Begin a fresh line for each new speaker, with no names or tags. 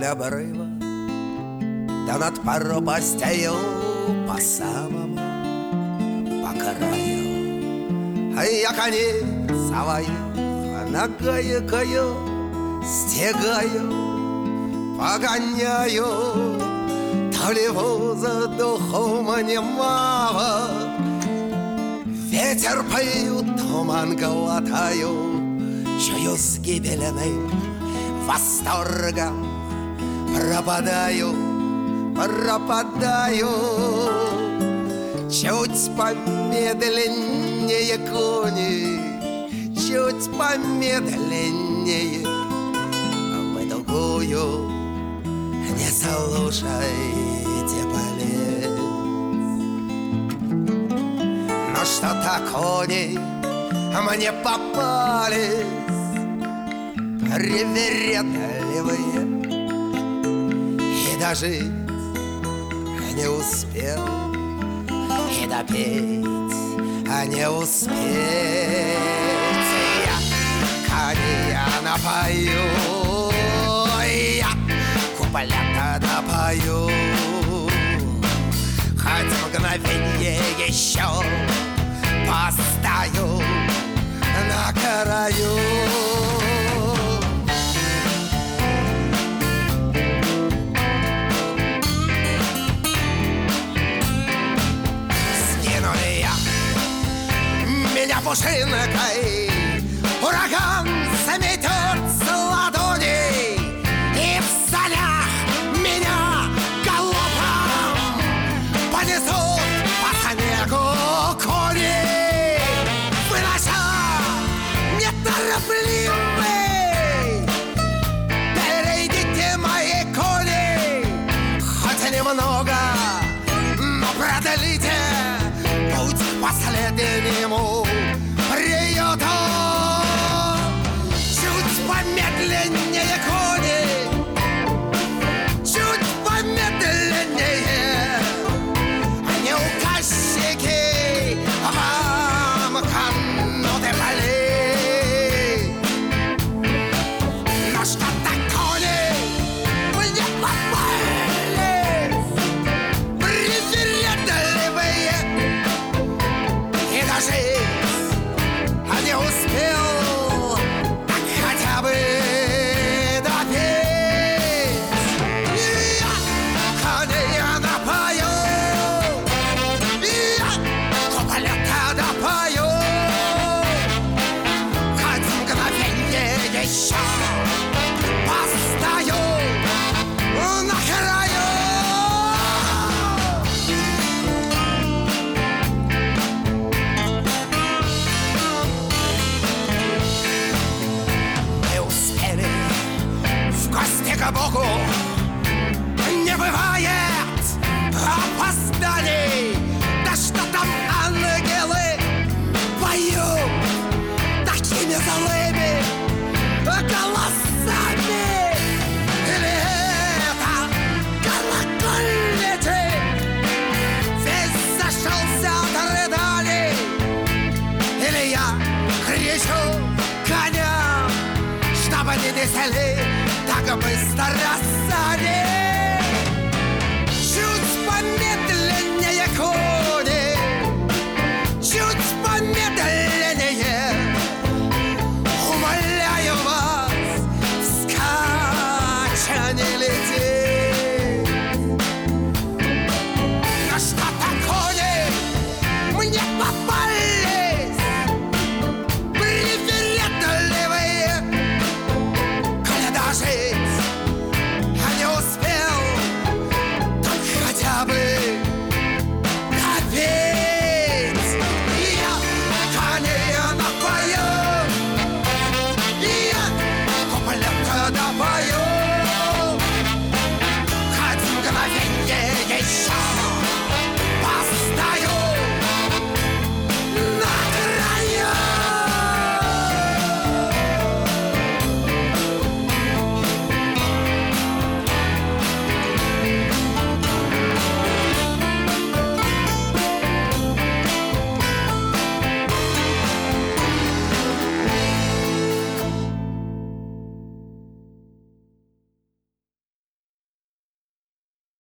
обрыва, да над пропастью по самому, по краю. А я коней свою нагайкою стегаю, погоняю, то ли воздухом немало. Ветер поют, туман глотаю, чую с гибельным восторгом. Пропадаю, пропадаю. Чуть помедленнее кони, чуть помедленнее. Вы другую не слушайте полез. Но что-то кони мне попались привередливые, и дожить не успел, и допеть не успеть. Я коня напою, я куплета напою, хоть мгновенье еще постою на краю. Меня пушинкой ураган заметет с ладоней, и в санях меня галопом понесут по снегу кони, вынося неторопливый. Перейдите мои кони хоть немного, но продлите путь к последнему приюту. Чуть помедленнее кони, чуть помедленнее. Не указчики вам кануты полей. Но что-то кони мне попались привередливые, и дожить не успел, так хотя бы допеть. Я коня напою, я куплета допою, хоть мгновенье еще постою на краю. К Богу не бывает опозданий. Да что там ангелы поют такими злыми голосами? Или это колокольники весь зашелся от рыданий? Или я кричу коням, чтобы не несли так быстро рассадить?